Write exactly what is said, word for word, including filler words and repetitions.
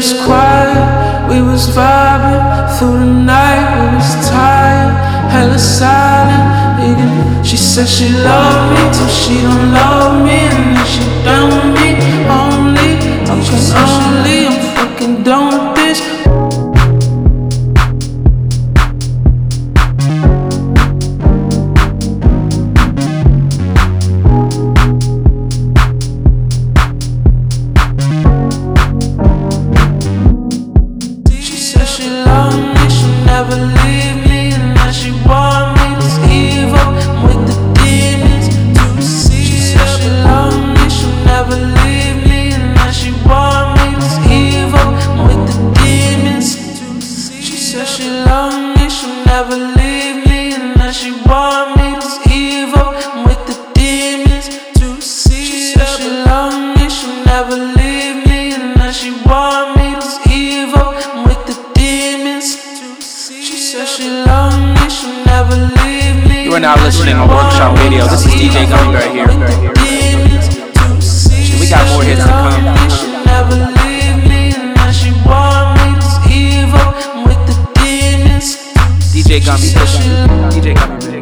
was quiet, we was vibing through the night. We was tired, hella silent. She said she loved me till she don't love me, and then she done with me only. Cause only I'm fucking done with this. She said she loved me, she'll never leave me, and that she want me. It's evil, I'm with the demons to see. She said she loved me, she'll never leave me, and that she want me. It's evil, I'm with the demons to see. She said she loved me, she'll never leave me, and that she want me. It's evil, I'm with the demons to see. She said she loved me, she'll never leave me, and that she want me. It's evil, I'm with the demons to see. She said she loved me, she'll never leave me. You are now listening on Workshop Radio. This is D J Gummy right here. We got more hits to come. D J Gummy, D J Gummy.